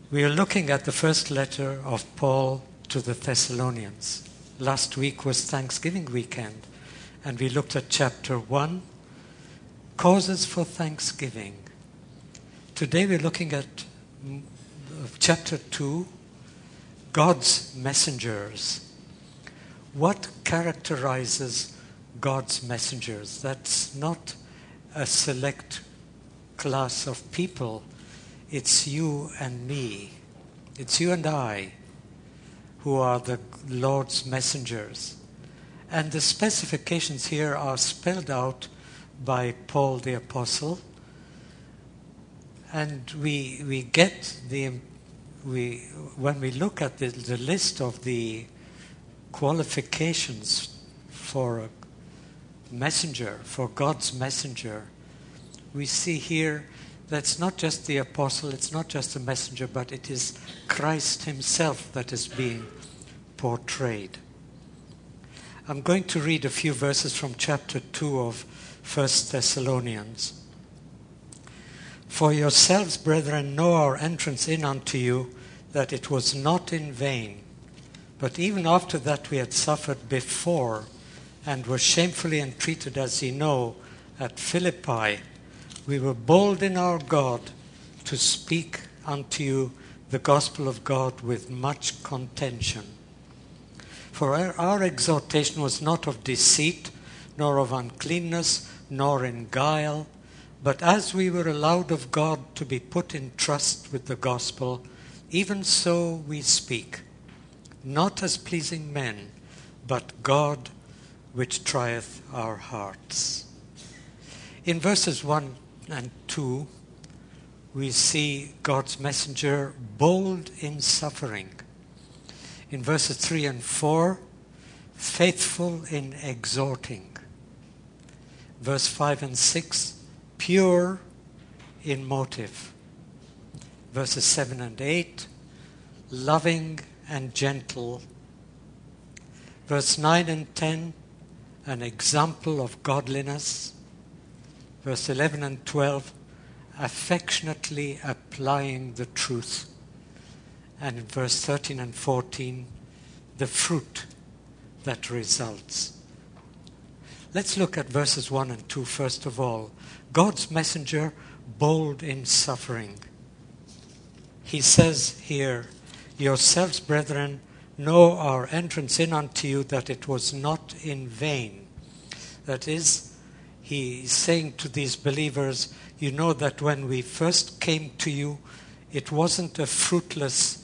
We are looking at the first letter of Paul to the Thessalonians. Last week was Thanksgiving weekend, and we looked at chapter 1, Causes for Thanksgiving. Today we're looking at chapter 2, God's messengers. What characterizes God's messengers? That's not a select class of people. It's you and me. It's you and I who are the Lord's messengers. And the specifications here are spelled out by Paul the Apostle. And we get when we look at the list of the qualifications for a messenger, for God's messenger, we see here that's not just the apostle, it's not just a messenger, but it is Christ himself that is being portrayed. I'm going to read a few verses from chapter 2 of 1 Thessalonians. For yourselves, brethren, know our entrance in unto you, that it was not in vain. But even after that we had suffered before, and were shamefully entreated, as ye know, at Philippi, we were bold in our God to speak unto you the gospel of God with much contention. For our exhortation was not of deceit, nor of uncleanness, nor in guile, but as we were allowed of God to be put in trust with the gospel, even so we speak, not as pleasing men, but God which trieth our hearts. In verses 1 and 2, we see God's messenger bold in suffering. In verses 3 and 4, faithful in exhorting. Verse 5 and 6, pure in motive. Verses 7 and 8, loving and gentle. Verse 9 and 10, an example of godliness. Verse 11 and 12, affectionately applying the truth. And in verse 13 and 14, the fruit that results. Let's look at verses 1 and 2 first of all. God's messenger, bold in suffering. He says here, yourselves, brethren, know our entrance in unto you, that it was not in vain. That is, he is saying to these believers, you know that when we first came to you, it wasn't a fruitless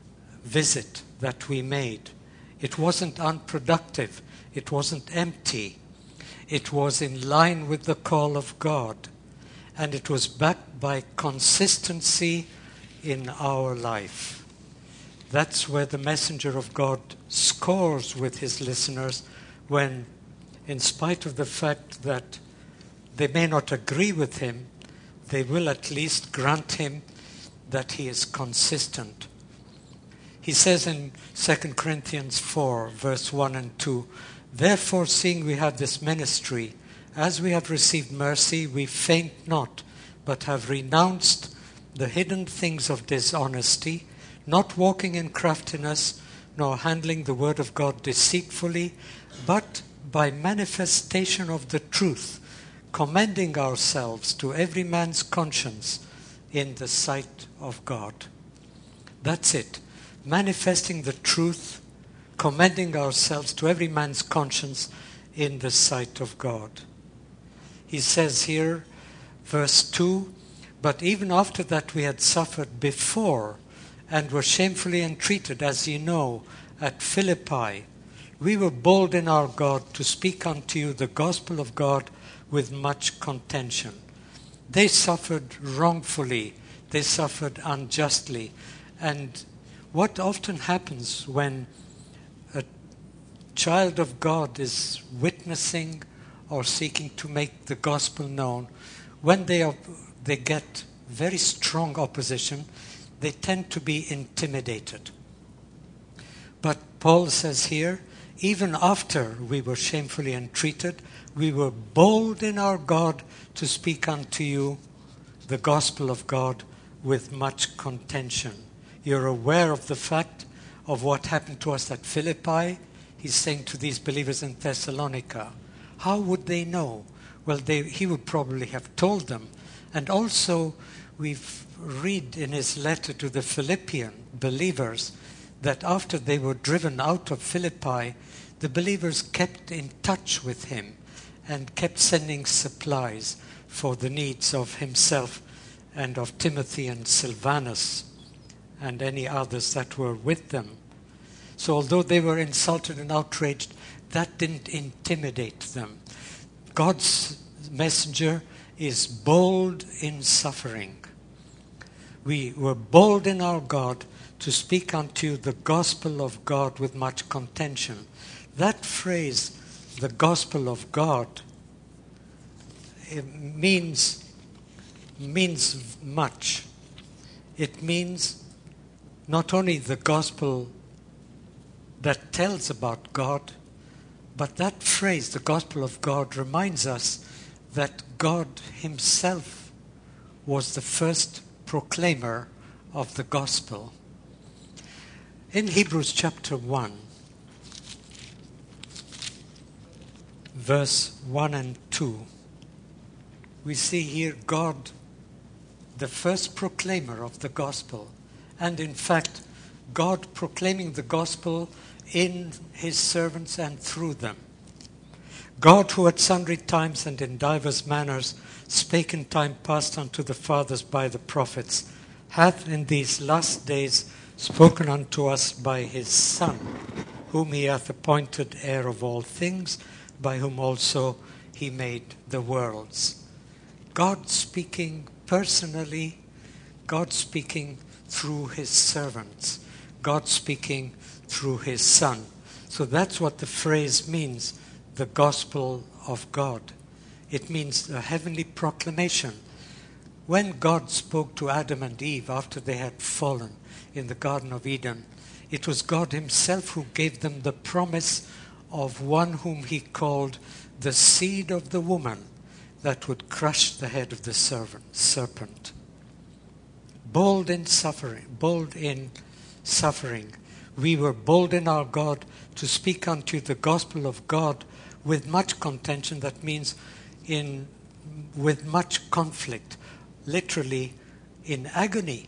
visit that we made. It wasn't unproductive. It wasn't empty. It was in line with the call of God. And it was backed by consistency in our life. That's where the messenger of God scores with his listeners when, in spite of the fact that they may not agree with him, they will at least grant him that he is consistent. He says in 2 Corinthians 4, verse 1 and 2, therefore, seeing we have this ministry, as we have received mercy, we faint not, but have renounced the hidden things of dishonesty, not walking in craftiness, nor handling the word of God deceitfully, but by manifestation of the truth, commending ourselves to every man's conscience in the sight of God. That's it. Manifesting the truth, commending ourselves to every man's conscience in the sight of God. He says here, verse 2, but even after that we had suffered before and were shamefully entreated, as ye know, at Philippi, we were bold in our God to speak unto you the gospel of God with much contention. They suffered wrongfully. They suffered unjustly. And what often happens when a child of God is witnessing or seeking to make the gospel known, when they get very strong opposition, they tend to be intimidated. But Paul says here, even after we were shamefully entreated, we were bold in our God to speak unto you the gospel of God with much contention. You're aware of the fact of what happened to us at Philippi. He's saying to these believers in Thessalonica. How would they know? Well, he would probably have told them. And also, we read in his letter to the Philippian believers that after they were driven out of Philippi, the believers kept in touch with him and kept sending supplies for the needs of himself and of Timothy and Silvanus and any others that were with them. So although they were insulted and outraged, that didn't intimidate them. God's messenger is bold in suffering. We were bold in our God to speak unto you the gospel of God with much contention. That phrase, the gospel of God, it means much. It means not only the gospel that tells about God, but that phrase, the gospel of God, reminds us that God himself was the first proclaimer of the gospel. In Hebrews chapter 1, verse 1 and 2, we see here God, the first proclaimer of the gospel, and in fact, God proclaiming the gospel in his servants and through them. God, who at sundry times and in divers manners spake in time past unto the fathers by the prophets, hath in these last days spoken unto us by his Son, whom he hath appointed heir of all things, by whom also he made the worlds. God speaking personally, God speaking through his servants, God speaking through his Son. So that's what the phrase means, the gospel of God. It means a heavenly proclamation. When God spoke to Adam and Eve after they had fallen in the Garden of Eden, it was God himself who gave them the promise of one whom he called the seed of the woman that would crush the head of the serpent. Bold in suffering. We were bold in our God to speak unto you the gospel of God with much contention. That means with much conflict, literally in agony.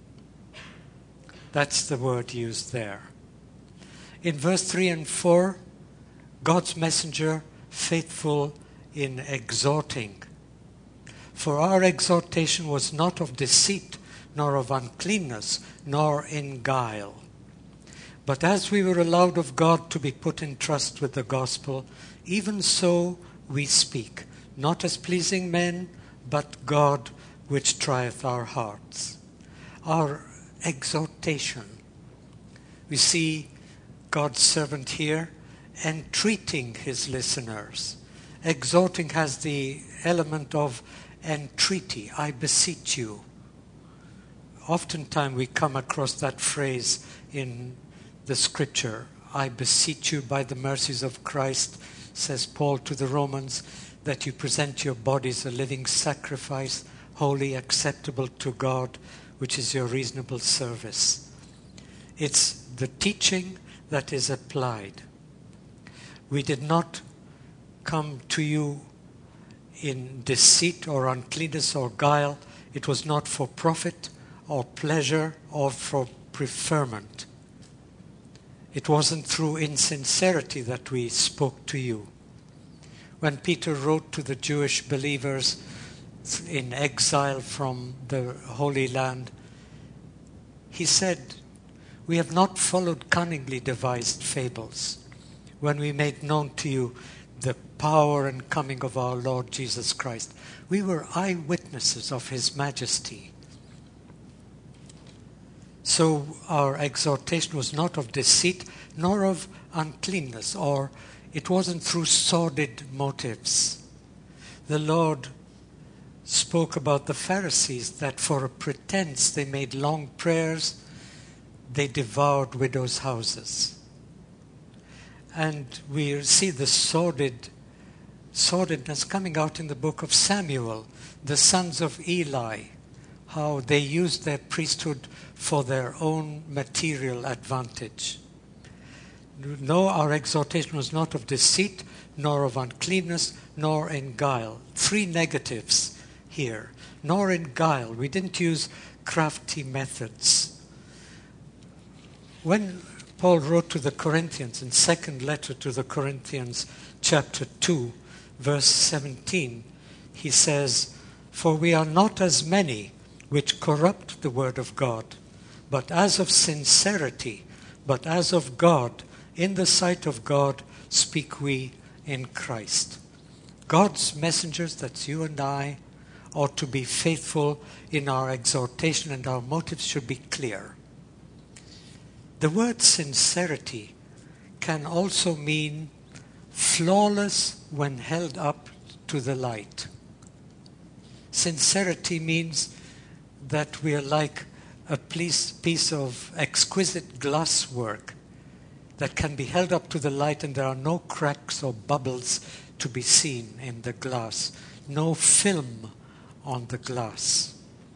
That's the word used there. In verse 3 and 4, God's messenger, faithful in exhorting. For our exhortation was not of deceit, nor of uncleanness, nor in guile. But as we were allowed of God to be put in trust with the gospel, even so we speak, not as pleasing men, but God which trieth our hearts. Our exhortation. We see God's servant here entreating his listeners. Exhorting has the element of entreaty. I beseech you. Oftentimes we come across that phrase in the scripture. I beseech you by the mercies of Christ, says Paul to the Romans, that you present your bodies a living sacrifice, holy, acceptable to God, which is your reasonable service. It's the teaching that is applied. We did not come to you in deceit or uncleanness or guile. It was not for profit or pleasure or for preferment. It wasn't through insincerity that we spoke to you. When Peter wrote to the Jewish believers in exile from the Holy Land, he said, we have not followed cunningly devised fables when we made known to you the power and coming of our Lord Jesus Christ. We were eyewitnesses of his majesty. So our exhortation was not of deceit, nor of uncleanness, or it wasn't through sordid motives. The Lord spoke about the Pharisees that for a pretense they made long prayers, they devoured widows' houses. And we see the sordidness coming out in the book of Samuel. The sons of Eli how they used their priesthood for their own material advantage. No, our exhortation was not of deceit, nor of uncleanness, nor in guile. 3 negatives here. Nor in guile. We didn't use crafty methods. When Paul wrote to the Corinthians in second letter to the Corinthians, chapter 2, verse 17, he says, "For we are not as many which corrupt the word of God, but as of sincerity, but as of God, in the sight of God, speak we in Christ." God's messengers, that's you and I, ought to be faithful in our exhortation, and our motives should be clear. The word sincerity can also mean flawless when held up to the light. Sincerity means that we are like a piece of exquisite glasswork that can be held up to the light, and there are no cracks or bubbles to be seen in the glass, no film on the glass.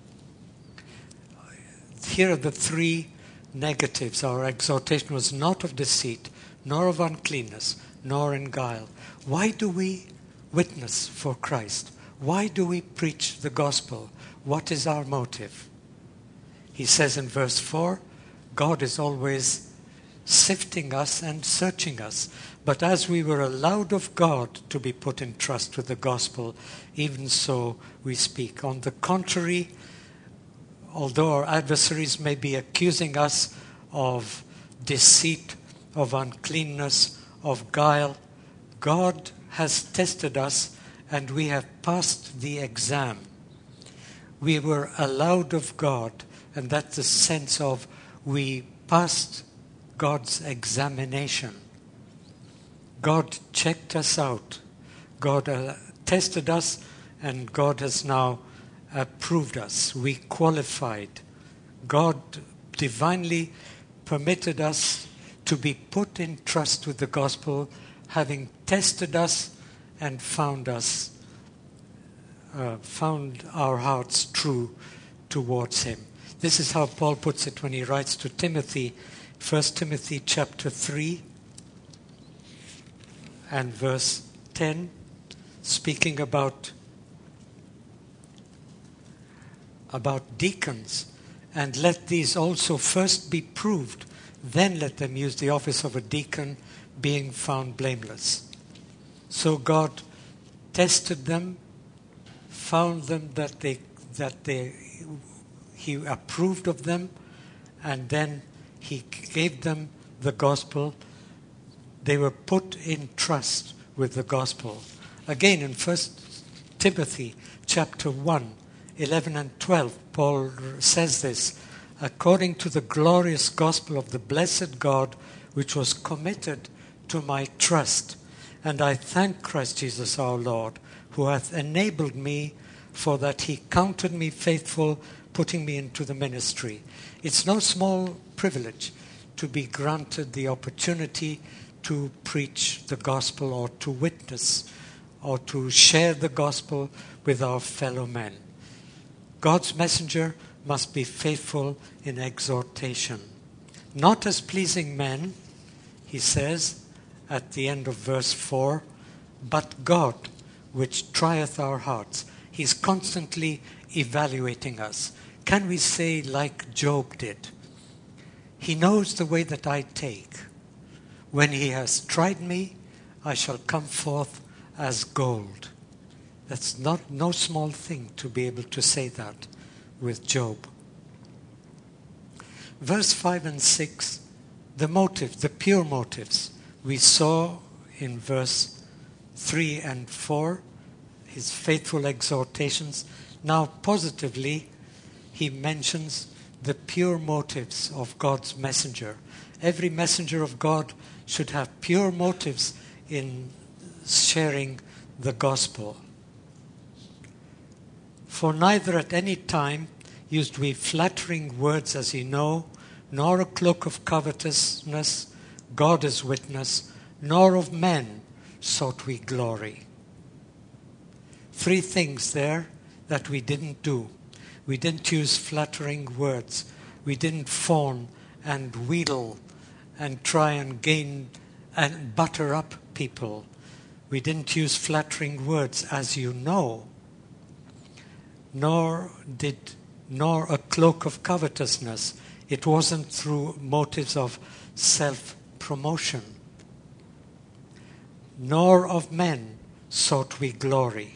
Here are the 3 negatives. Our exhortation was not of deceit, nor of uncleanness, nor in guile. Why do we witness for Christ? Why do we preach the gospel? What is our motive? He says in verse 4, God is always sifting us and searching us. But as we were allowed of God to be put in trust with the gospel, even so we speak. On the contrary, although our adversaries may be accusing us of deceit, of uncleanness, of guile, God has tested us and we have passed the exam. We were allowed of God, and that's the sense of we passed God's examination. God checked us out. God tested us, and God has now approved us. We qualified. God divinely permitted us to be put in trust with the gospel, having tested us and found our hearts true towards him. This is how Paul puts it when he writes to Timothy, 1 Timothy chapter 3 and verse 10, speaking about deacons. And let these also first be proved, then let them use the office of a deacon, being found blameless. So God tested them, found them that he approved of them, and then he gave them the gospel. They were put in trust with the gospel. Again, in 1 Timothy chapter 1, 11 and 12, Paul says this, according to the glorious gospel of the blessed God, which was committed to my trust. And I thank Christ Jesus our Lord, who hath enabled me, for that he counted me faithful, putting me into the ministry. It's no small privilege to be granted the opportunity to preach the gospel, or to witness, or to share the gospel with our fellow men. God's messenger must be faithful in exhortation. Not as pleasing men, he says at the end of verse 4, but God, which trieth our hearts. He's constantly evaluating us. Can we say like Job did? He knows the way that I take. When he has tried me, I shall come forth as gold. That's no small thing to be able to say that with Job. Verse 5 and 6, the motive, the pure motives, we saw in verse 3 and 4, his faithful exhortations. Now positively, he mentions the pure motives of God's messenger. Every messenger of God should have pure motives in sharing the gospel. For neither at any time used we flattering words, as ye know, nor a cloak of covetousness, God is witness, nor of men sought we glory. 3 things there that we didn't do. We didn't use flattering words. We didn't fawn and wheedle and try and gain and butter up people. We didn't use flattering words, as you know, nor a cloak of covetousness. It wasn't through motives of self-promotion. Nor of men sought we glory.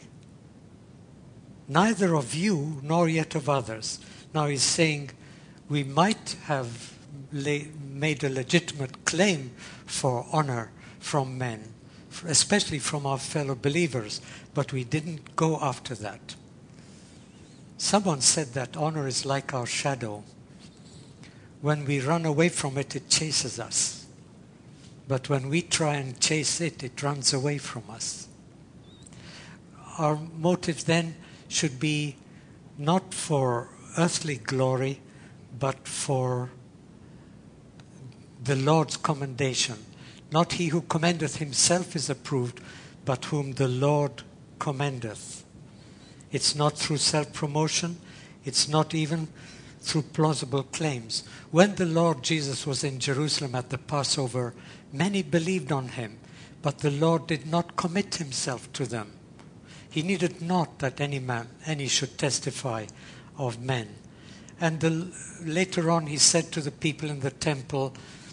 Neither of you, nor yet of others. Now he's saying we might have made a legitimate claim for honor from men, especially from our fellow believers, but we didn't go after that. Someone said that honor is like our shadow. When we run away from it, it chases us. But when we try and chase it, it runs away from us. Our motive then should be not for earthly glory, but for the Lord's commendation. Not he who commendeth himself is approved, but whom the Lord commendeth. It's not through self-promotion. It's not even through plausible claims. When the Lord Jesus was in Jerusalem at the Passover, many believed on him, but the Lord did not commit himself to them. He needed not that any should testify of men. And later on he said to the people in the temple,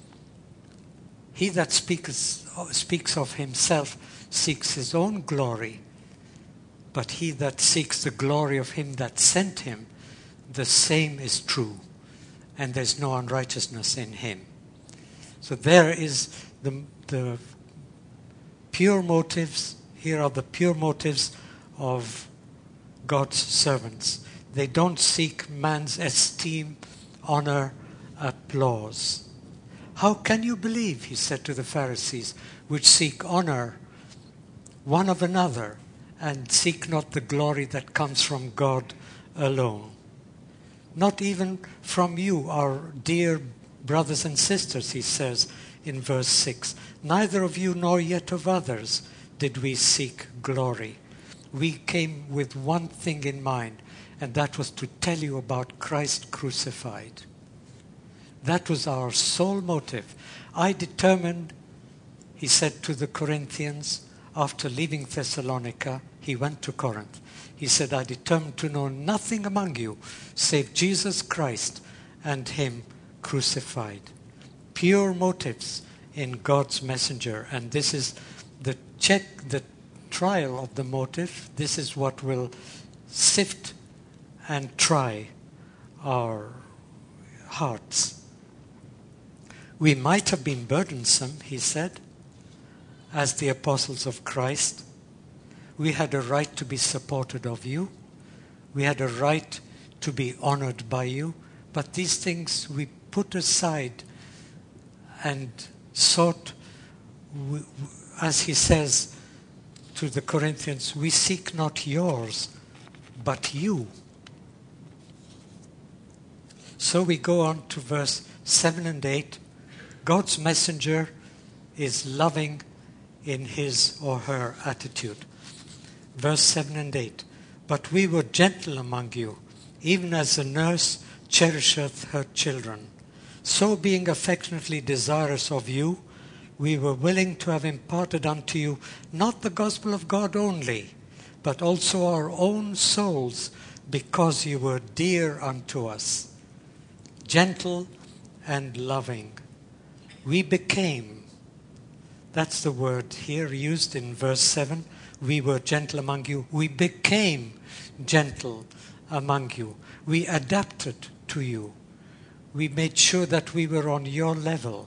he that speaks of himself seeks his own glory, but he that seeks the glory of him that sent him, the same is true, and there's no unrighteousness in him. So there is the pure motives. Here are the pure motives of God's servants. They don't seek man's esteem, honor, applause. How can you believe, he said to the Pharisees, which seek honor one of another and seek not the glory that comes from God alone? Not even from you, our dear brothers and sisters, he says in verse 6. Neither of you nor yet of others did we seek glory. We came with one thing in mind, and that was to tell you about Christ crucified. That was our sole motive. I determined, he said to the Corinthians, after leaving Thessalonica, he went to Corinth. He said, I determined to know nothing among you save Jesus Christ and him crucified. Pure motives in God's messenger. And this is the trial of the motive. This is what will sift and try our hearts. We might have been burdensome, he said, as the apostles of Christ. We had a right to be supported of you. We had a right to be honored by you. But these things we put aside and sought, as he says to the Corinthians, we seek not yours, but you. So we go on to verse 7 and 8. God's messenger is loving in his or her attitude. Verse 7 and 8. But we were gentle among you, even as a nurse cherisheth her children. So being affectionately desirous of you, we were willing to have imparted unto you not the gospel of God only, but also our own souls, because you were dear unto us. Gentle and loving. We became, that's the word here used in verse 7, we were gentle among you. We became gentle among you. We adapted to you. We made sure that we were on your level.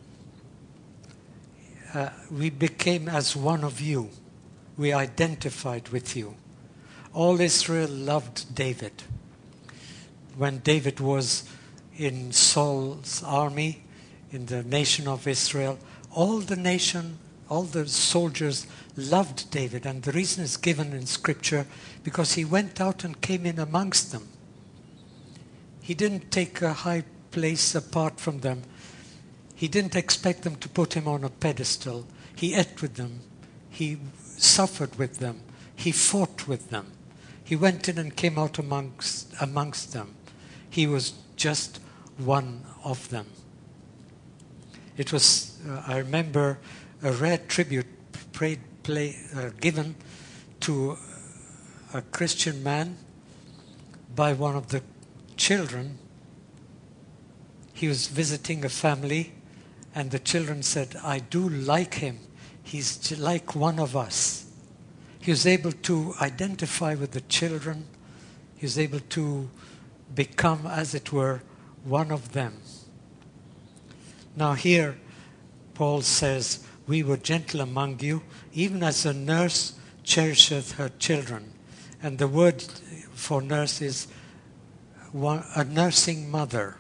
We became as one of you. We identified with you. All Israel loved David. When David was in Saul's army, in the nation of Israel, all the soldiers loved David. And the reason is given in Scripture, because he went out and came in amongst them. He didn't take a high place apart from them. He didn't expect them to put him on a pedestal. He ate with them. He suffered with them. He fought with them. He went in and came out amongst them. He was just one of them. It was, I remember, a rare tribute given to a Christian man by one of the children. He was visiting a family, and the children said, "I do like him. He's like one of us." He was able to identify with the children. He was able to become, as it were, one of them. Now here, Paul says, "We were gentle among you, even as a nurse cherisheth her children." And the word for nurse is a nursing mother.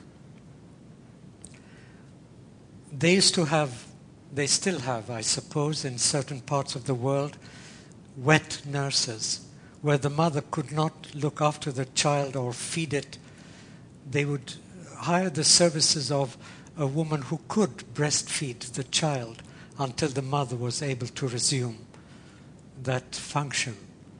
They used to have, they still have, I suppose, in certain parts of the world, wet nurses, where the mother could not look after the child or feed it. They would hire the services of a woman who could breastfeed the child until the mother was able to resume that function.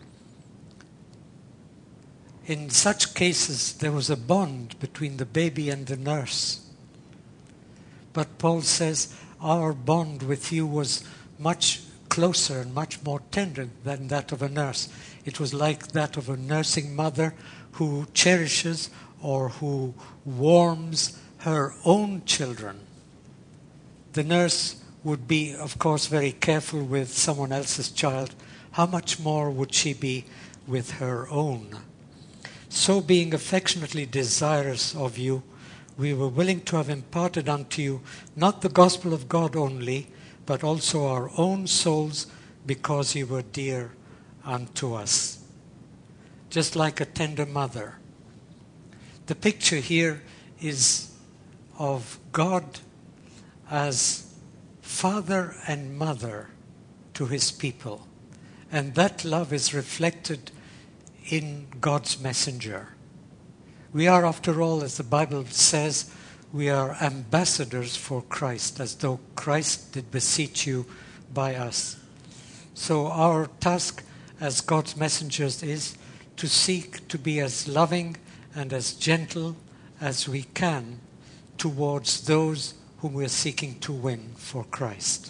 In such cases, there was a bond between the baby and the nurse. But Paul says, our bond with you was much closer and much more tender than that of a nurse. It was like that of a nursing mother who cherishes or who warms her own children. The nurse would be, of course, very careful with someone else's child. How much more would she be with her own? So being affectionately desirous of you, we were willing to have imparted unto you not the gospel of God only, but also our own souls, because you were dear unto us. Just like a tender mother. The picture here is of God as father and mother to his people. And that love is reflected in God's messenger. We are, after all, as the Bible says, we are ambassadors for Christ, as though Christ did beseech you by us. So our task as God's messengers is to seek to be as loving and as gentle as we can towards those whom we are seeking to win for Christ.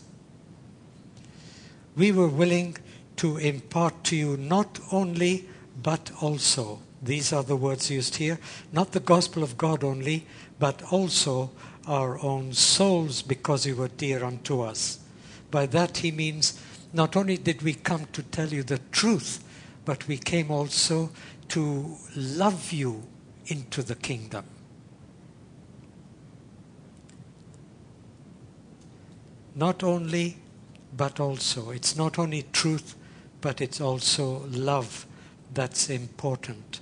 We were willing to impart to you not only, but also. These are the words used here. Not the gospel of God only, but also our own souls, because you were dear unto us. By that he means not only did we come to tell you the truth, but we came also to love you into the kingdom. Not only, but also. It's not only truth, but it's also love that's important.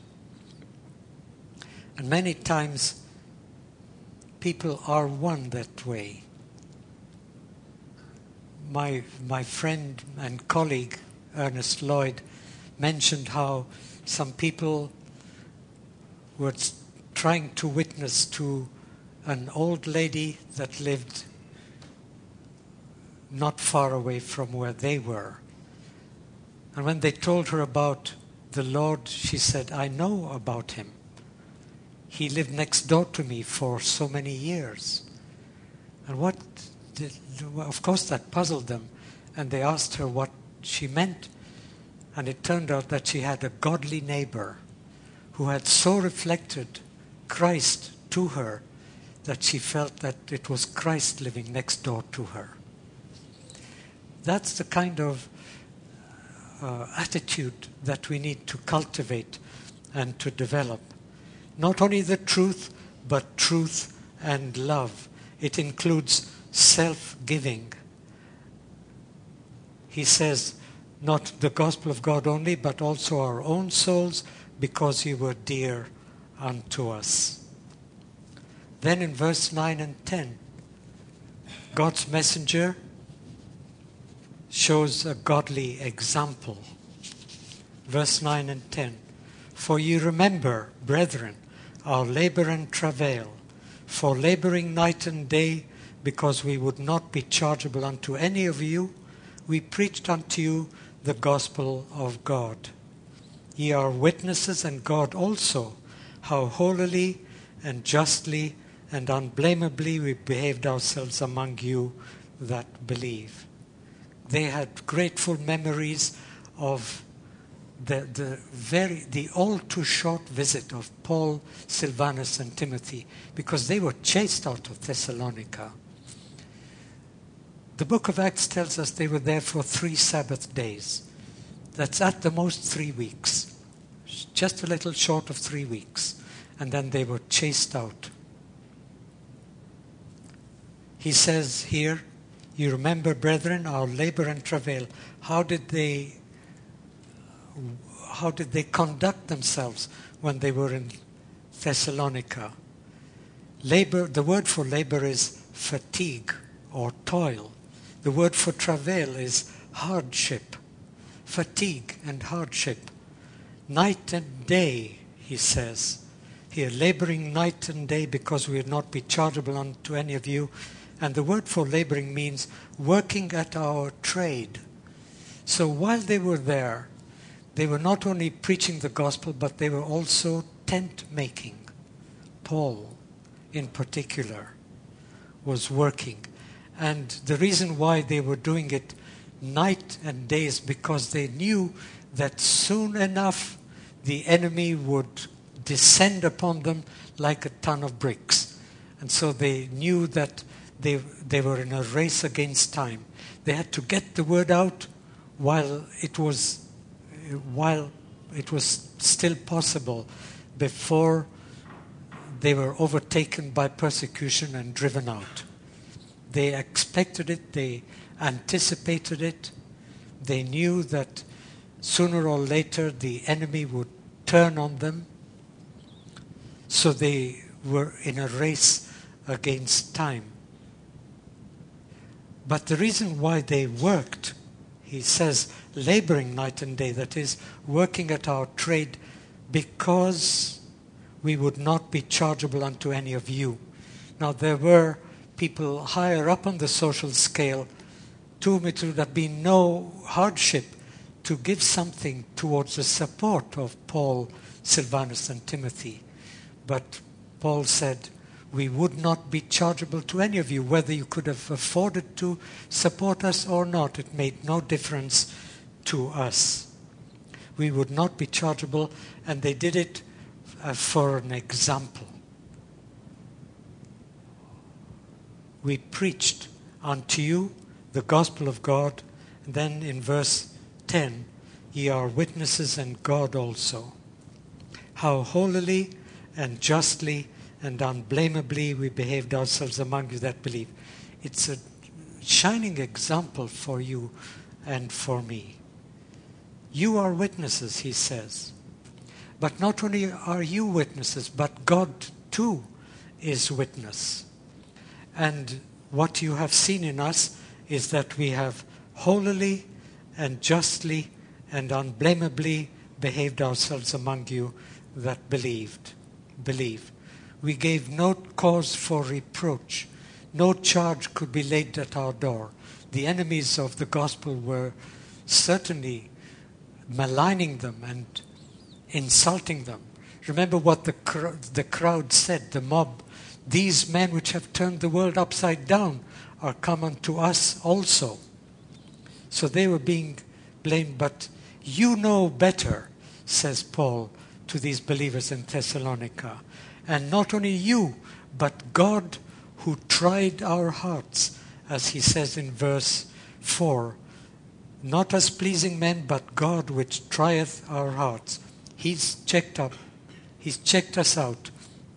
And many times people are won that way. My friend and colleague, Ernest Lloyd, mentioned how some people were trying to witness to an old lady that lived not far away from where they were. And when they told her about the Lord, she said, "I know about him. He lived next door to me for so many years." And of course that puzzled them. And they asked her what she meant. And it turned out that she had a godly neighbor who had so reflected Christ to her that she felt that it was Christ living next door to her. That's the kind of attitude that we need to cultivate and to develop. Not only the truth, but truth and love. It includes self-giving. He says, not the gospel of God only, but also our own souls, because you were dear unto us. Then in verse 9 and 10, God's messenger shows a godly example. Verse 9 and 10. For you remember, brethren, our labor and travail, for laboring night and day, because we would not be chargeable unto any of you, we preached unto you the gospel of God. Ye are witnesses, and God also, how holily and justly and unblameably we behaved ourselves among you that believe. They had grateful memories of the all too short visit of Paul, Silvanus, and Timothy, because they were chased out of Thessalonica. The book of Acts tells us they were there for 3 Sabbath days. That's at the most 3 weeks. Just a little short of 3 weeks. And then they were chased out. He says here, you remember, brethren, our labor and travail. How did they conduct themselves when they were in Thessalonica? Labor, the word for labor is fatigue or toil. The word for travail is hardship. Fatigue and hardship. Night and day, he says. Here, laboring night and day because we would not be chargeable unto any of you. And the word for laboring means working at our trade. So while they were there, they were not only preaching the gospel, but they were also tent making. Paul, in particular, was working. And the reason why they were doing it night and day is because they knew that soon enough the enemy would descend upon them like a ton of bricks. And so they knew that they were in a race against time. They had to get the word out while it was still possible, before they were overtaken by persecution and driven out. They expected it, they anticipated it, they knew that sooner or later the enemy would turn on them. So they were in a race against time. But the reason why they worked, he says, laboring night and day, that is, working at our trade, because we would not be chargeable unto any of you. Now there were people higher up on the social scale to whom it would have been no hardship to give something towards the support of Paul, Silvanus, and Timothy. But Paul said, we would not be chargeable to any of you, whether you could have afforded to support us or not. It made no difference to us. We would not be chargeable, and they did it for an example. We preached unto you the gospel of God. And then in verse 10, ye are witnesses, and God also, how holily and justly and unblameably we behaved ourselves among you that believe. It's a shining example for you and for me. You are witnesses, he says. But not only are you witnesses, but God too is witness. And what you have seen in us is that we have holily and justly and unblameably behaved ourselves among you that believe. We gave no cause for reproach. No charge could be laid at our door. The enemies of the gospel were certainly maligning them and insulting them. Remember what the crowd said, the mob. These men which have turned the world upside down are come unto us also. So they were being blamed, but you know better, says Paul to these believers in Thessalonica. And not only you, but God who tried our hearts, as he says in verse 4. Not as pleasing men, but God which trieth our hearts. He's checked us out.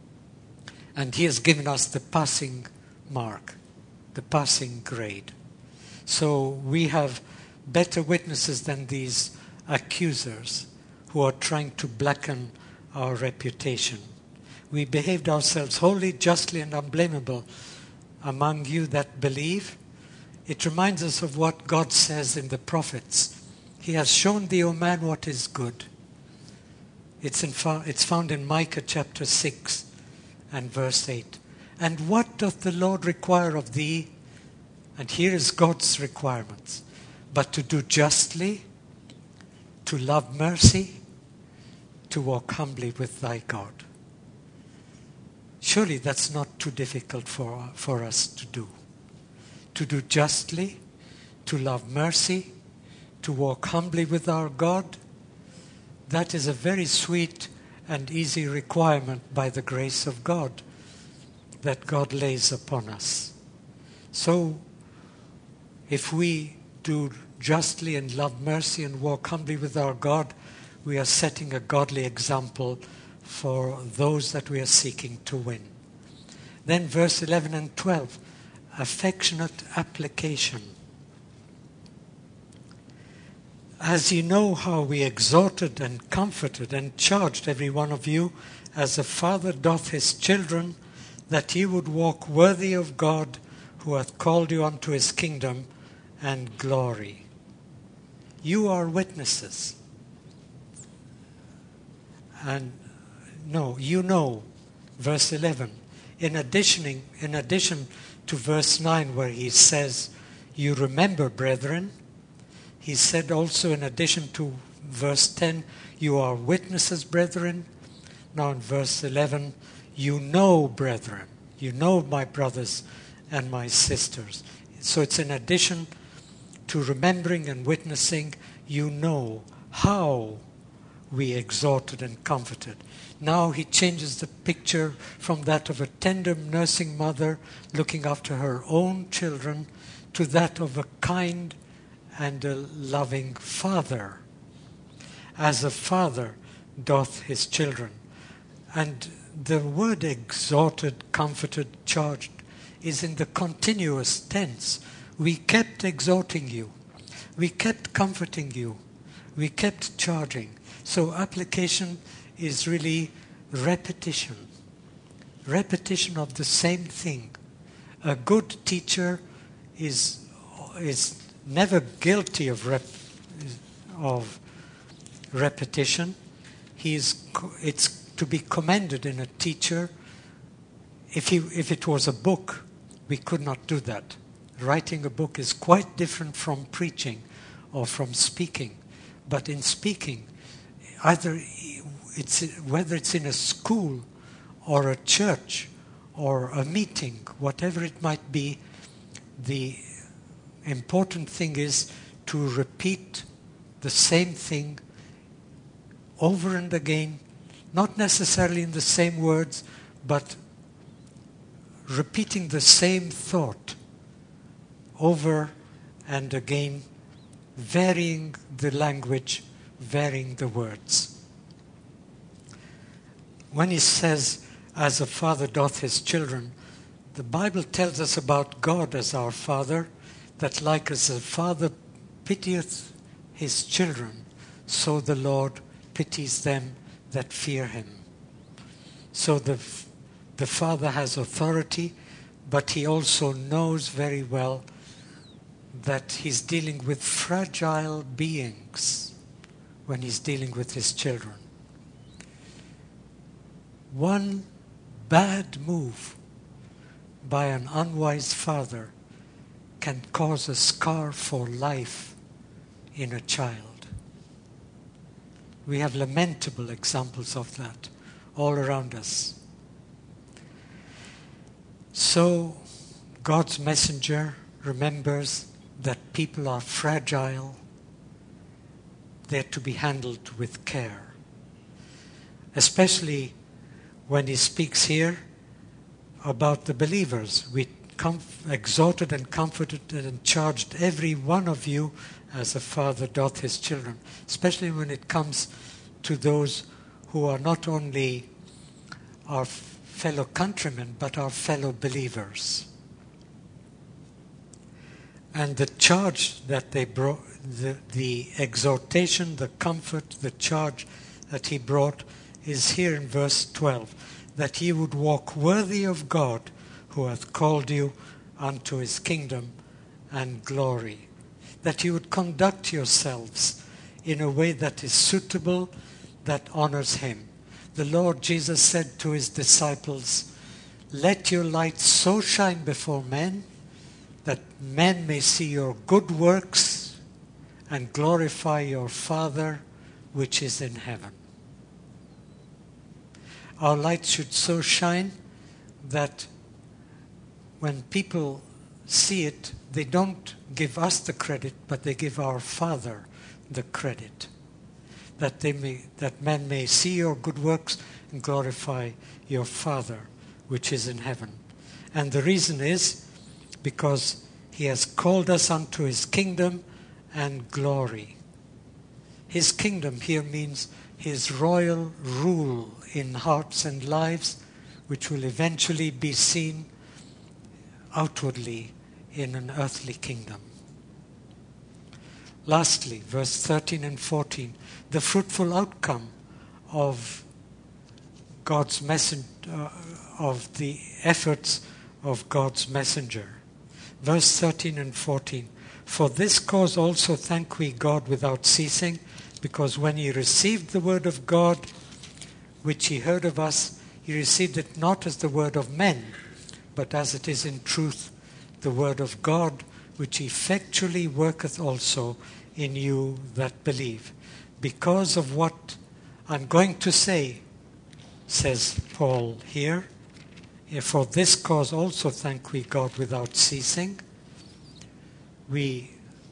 And he has given us the passing mark, the passing grade. So we have better witnesses than these accusers who are trying to blacken our reputation. We behaved ourselves wholly, justly, and unblameable among you that believe. It reminds us of what God says in the prophets. He has shown thee, O man, what is good. It's found in Micah chapter 6 and verse 8. And what doth the Lord require of thee? And here is God's requirements. But to do justly, to love mercy, to walk humbly with thy God. Surely that's not too difficult for us to do. To do justly, to love mercy, to walk humbly with our God. That is a very sweet and easy requirement by the grace of God that God lays upon us. So, if we do justly and love mercy and walk humbly with our God, we are setting a godly example for those that we are seeking to win. Then verse 11 and 12, affectionate application. As you know how we exhorted and comforted and charged every one of you, as a father doth his children, that ye would walk worthy of God, who hath called you unto his kingdom and glory. You are witnesses. And you know, verse 11, in addition to verse 9 where he says, you remember, brethren, he said also in addition to verse 10, you are witnesses, brethren. Now in verse 11, you know, brethren, you know, my brothers and my sisters. So it's in addition to remembering and witnessing, you know how we exhorted and comforted. Now he changes the picture from that of a tender nursing mother looking after her own children to that of a kind and a loving father. As a father doth his children. And the word exhorted, comforted, charged is in the continuous tense. We kept exhorting you. We kept comforting you. We kept charging. So application is really repetition. Repetition of the same thing. A good teacher is never guilty of repetition. It's to be commended in a teacher. If it was a book, we could not do that. Writing a book is quite different from preaching or from speaking. But in speaking, whether it's in a school or a church or a meeting, whatever it might be, the important thing is to repeat the same thing over and again, not necessarily in the same words, but repeating the same thought over and again, varying the language, varying the words. When he says, as a father doth his children, the Bible tells us about God as our Father, that like as a father pitieth his children, so the Lord pities them that fear him. So the Father has authority, but he also knows very well that he's dealing with fragile beings when he's dealing with his children. One bad move by an unwise father can cause a scar for life in a child. We have lamentable examples of that all around us. So God's messenger remembers that people are fragile. They're to be handled with care. Especially when he speaks here about the believers. We exhorted and comforted and charged every one of you as a father doth his children. Especially when it comes to those who are not only our fellow countrymen, but our fellow believers. And the charge that they brought, the exhortation, the comfort, the charge that he brought is here in verse 12, that ye would walk worthy of God, who hath called you unto his kingdom and glory. That you would conduct yourselves in a way that is suitable, that honors him. The Lord Jesus said to his disciples, let your light so shine before men, that men may see your good works and glorify your Father which is in heaven. our light should so shine that when people see it, they don't give us the credit, but they give our Father the credit. That men may see your good works and glorify your Father which is in heaven. And the reason is because he has called us unto his kingdom and glory. His kingdom here means his royal rule in hearts and lives, which will eventually be seen outwardly in an earthly kingdom. Lastly, verse 13 and 14, the fruitful outcome of God's messenger, of the efforts of God's messenger. Verse 13 and 14, for this cause also thank we God without ceasing, because when he received the word of God, which he heard of us, he received it not as the word of men, but as it is in truth the word of God, which effectually worketh also in you that believe. Because of what I'm going to say, says Paul here, for this cause also thank we God without ceasing. We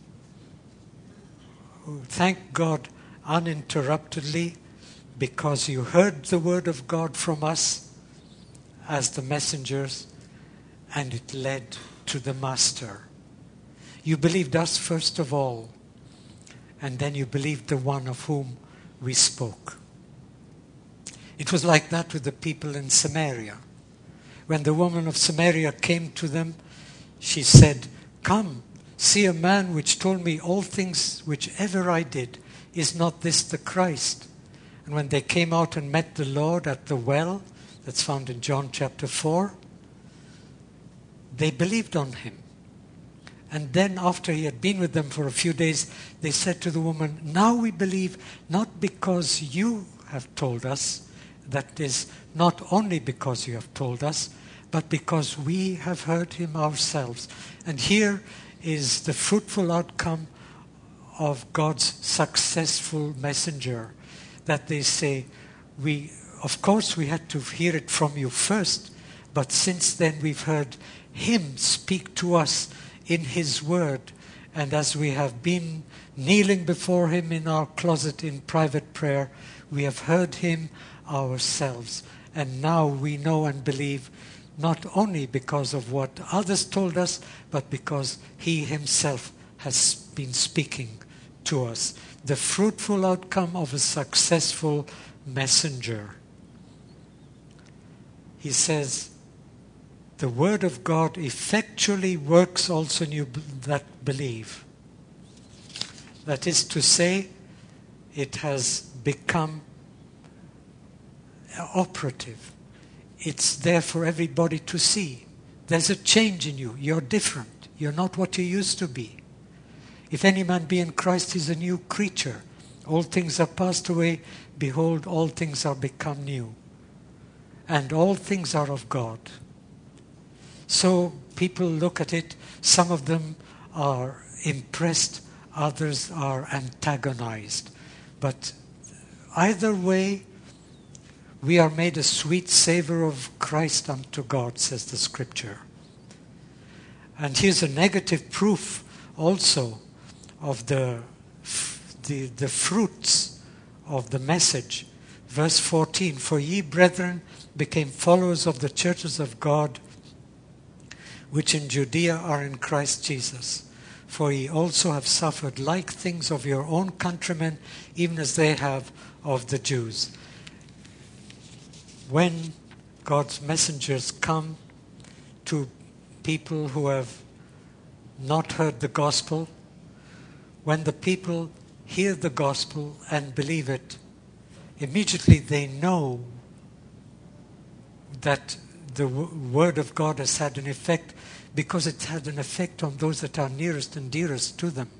thank God uninterruptedly because you heard the word of God from us as the messengers, and it led to the Master. You believed us first of all, and then you believed the one of whom we spoke. It was like that with the people in Samaria. When the woman of Samaria came to them, she said, come, see a man which told me all things which ever I did. Is not this the Christ? And when they came out and met the Lord at the well, that's found in John chapter 4, they believed on him. And then after he had been with them for a few days, they said to the woman, now we believe not because you have told us, that is, not only because you have told us, but because we have heard him ourselves. And here is the fruitful outcome of God's successful messenger, that they say, of course we had to hear it from you first, but since then we've heard him speak to us in his word, and as we have been kneeling before him in our closet in private prayer, we have heard him ourselves. And now we know and believe not only because of what others told us, but because he himself has been speaking to us. The fruitful outcome of a successful messenger. He says, the word of God effectually works also in you that believe. That is to say, it has become operative. It's there for everybody to see. There's a change in you. You're different. You're not what you used to be. If any man be in Christ, he's a new creature. All things are passed away. Behold, all things are become new. And all things are of God. So people look at it. Some of them are impressed. Others are antagonized. But either way, we are made a sweet savor of Christ unto God, says the scripture. And here's a negative proof also of the fruits of the message. Verse 14, for ye, brethren, became followers of the churches of God, which in Judea are in Christ Jesus. For ye also have suffered like things of your own countrymen, even as they have of the Jews. When God's messengers come to people who have not heard the gospel, when the people hear the gospel and believe it, immediately they know that the word of God has had an effect, because it had an effect on those that are nearest and dearest to them.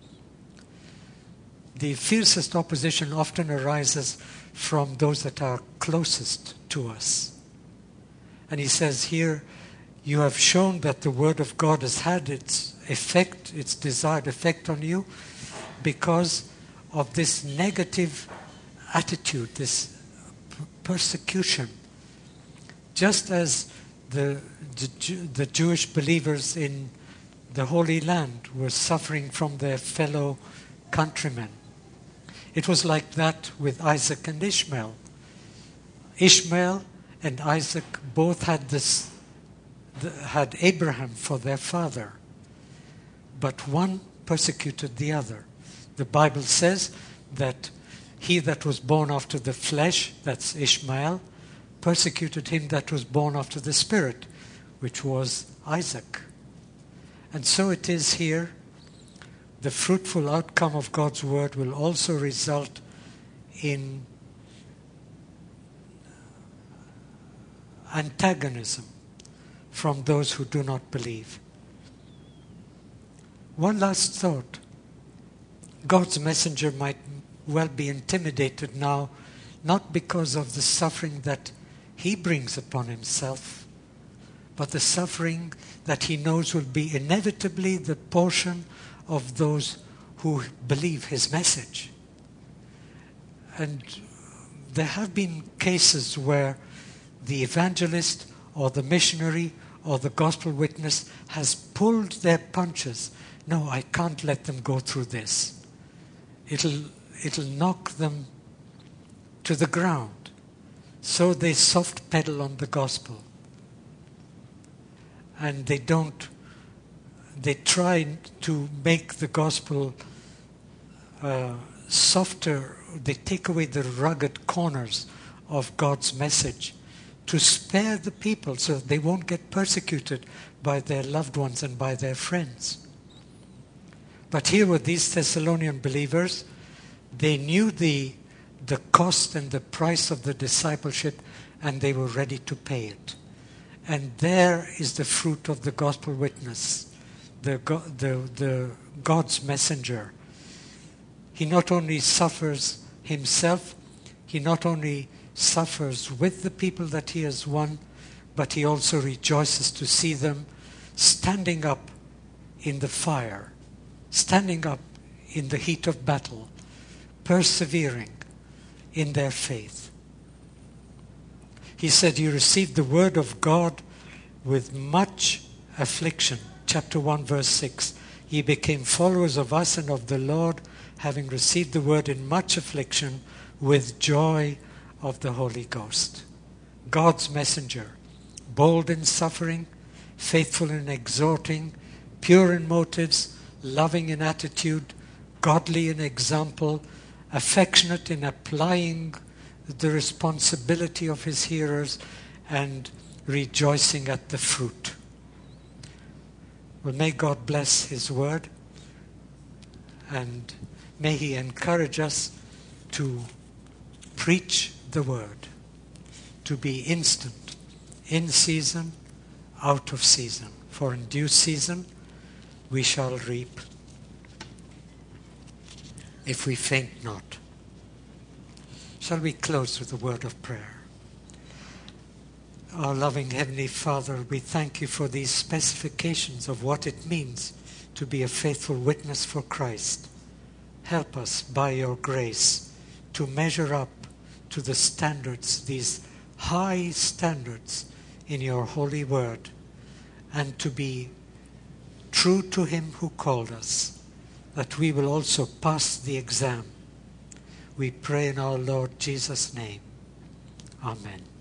The fiercest opposition often arises from those that are closest to us. And he says here, you have shown that the word of God has had its effect, its desired effect on you, because of this negative attitude, this persecution. Just as the Jewish believers in the Holy Land were suffering from their fellow countrymen. It was like that with Isaac and Ishmael. Ishmael and Isaac both had Abraham for their father, but one persecuted the other. The Bible says that he that was born after the flesh, that's Ishmael, persecuted him that was born after the Spirit, which was Isaac. And so it is here. The fruitful outcome of God's word will also result in antagonism from those who do not believe. One last thought. God's messenger might well be intimidated now, not because of the suffering that he brings upon himself, but the suffering that he knows will be inevitably the portion of those who believe his message. And there have been cases where the evangelist or the missionary or the gospel witness has pulled their punches. No, I can't let them go through this. It'll knock them to the ground. So they soft pedal on the gospel. And they try to make the gospel softer. They take away the rugged corners of God's message to spare the people so that they won't get persecuted by their loved ones and by their friends. But here were these Thessalonian believers. They knew the cost and the price of the discipleship, and they were ready to pay it. And there is the fruit of the gospel witness, the God's messenger. He not only suffers himself, he not only suffers with the people that he has won, but he also rejoices to see them standing up in the fire, standing up in the heat of battle, persevering in their faith. He said, you received the word of God with much affliction. Chapter 1, verse 6. Ye became followers of us and of the Lord, having received the word in much affliction, with joy of the Holy Ghost. God's messenger, bold in suffering, faithful in exhorting, pure in motives, loving in attitude, godly in example, affectionate in applying the responsibility of his hearers, and rejoicing at the fruit. Well, may God bless his word, and may he encourage us to preach the word, to be instant, in season, out of season. For in due season we shall reap, if we faint not. Shall we close with a word of prayer? Our loving Heavenly Father, we thank you for these specifications of what it means to be a faithful witness for Christ. Help us by your grace to measure up to the standards, these high standards in your holy word, and to be true to him who called us, that we will also pass the exam. We pray in our Lord Jesus' name. Amen.